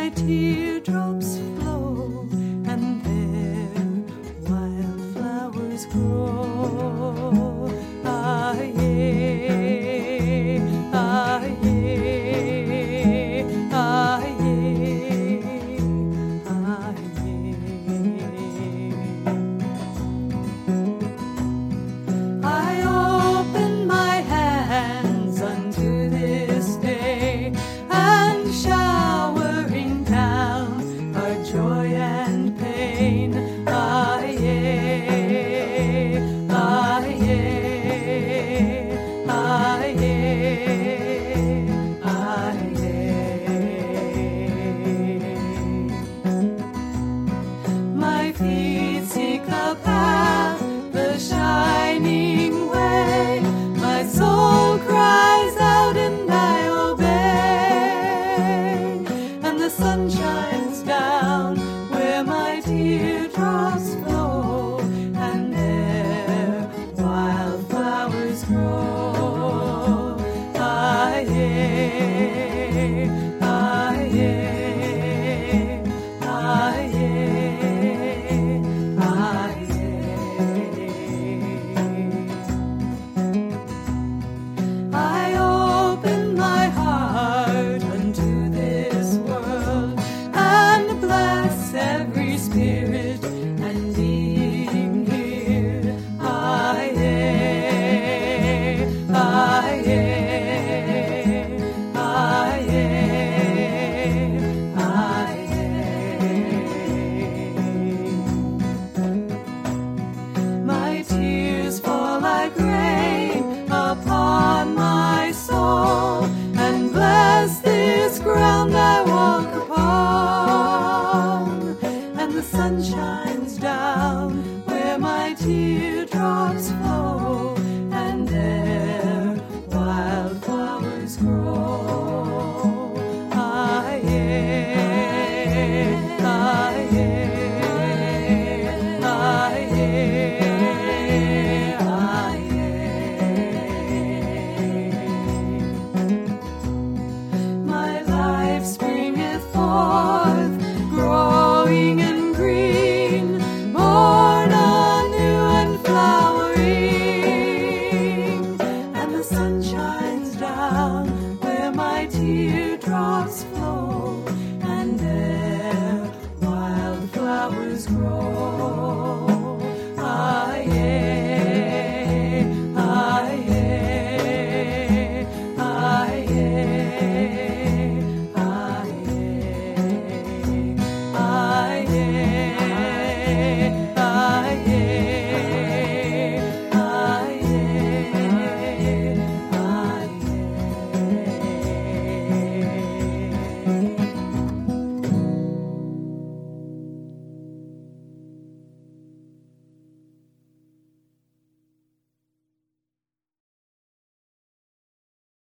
my teardrops flow, and there wildflowers grow. Ah, yeah, ah, yeah, ah, yeah, ah, yeah. I open my hands unto this day, and showering down our joy and pain. Ah, yeah, ah, yeah, ah, yeah, ah, yeah. My feet seek the path, the shining way. My soul cries out and I obey, and the sun shines down where my teardrops flow, and there wildflowers grow. Ah, yeah, ah, yeah, ah, yeah, ah, yeah. I open my heart unto this world, and bless every spirit and being here. Ah, yeah, ah, yeah, ah, yeah, ah, yeah. My tears fall like rain upon my soul, and bless this ground I walk upon, and the sunshine